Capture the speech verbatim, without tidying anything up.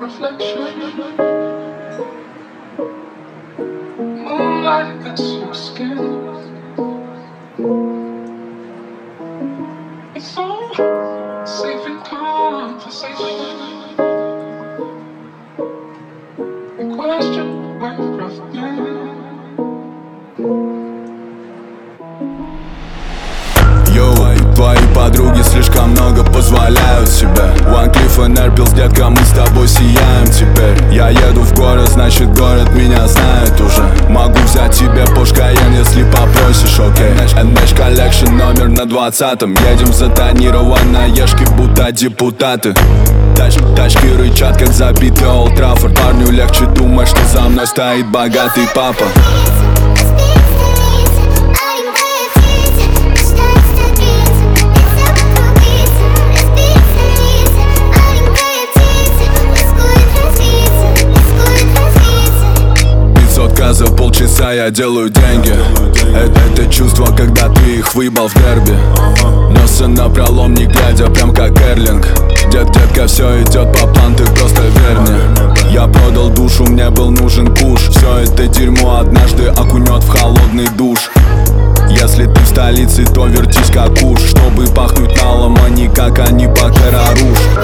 reflection. Moonlight hits your skin. It's so safe in conversation. You question where I've been. Йоу, твои подруги слишком много позволяют себе. Ван Клифф и Нерпилс, детка, мы с тобой сияем теперь. Я еду в город, значит город меня знает уже. Могу взять тебе Porsche Cayenne, если попросишь, окей. эн эйч Collection номер на двадцатом. Едем затонированной ешки, будто депутаты. Тач, тачки рычат, как забитый Олд Траффорд. Парню легче думать, что за мной стоит богатый папа. За полчаса я делаю деньги. Это, это чувство, когда ты их выебал в дерби. Носы напролом, не глядя, прям как Эрлинг. Дед, детка, все идет по плану, ты просто верь мне. Я продал душу, мне был нужен куш. Все это дерьмо однажды окунет в холодный душ. Если ты в столице, то вертись как уж, чтобы пахнуть налом, а не как они Бакара Руж.